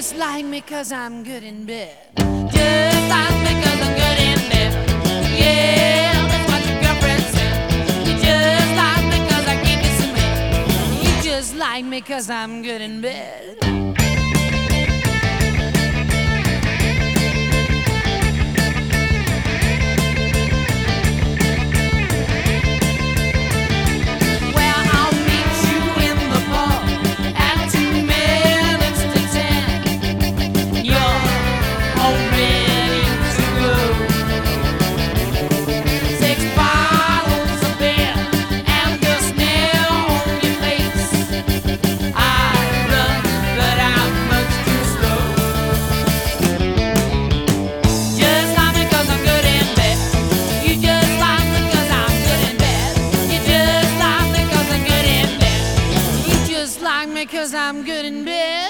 just like me 'cause I'm good in bed. Just like me 'cause I'm good in bed. Yeah, that's what your girlfriend said. You just like me 'cause I give you some head. You just like me 'cause I'm good in bed. Cause I'm good in bed.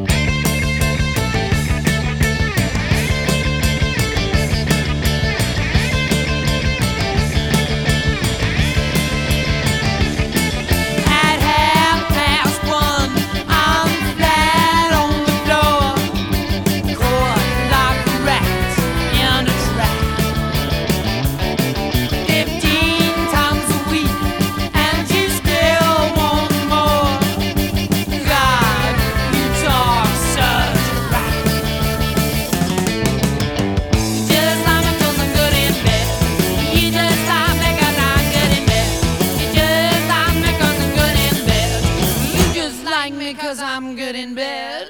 Cause I'm good in bed.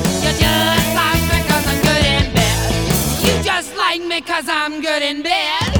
Cause I'm good in bed.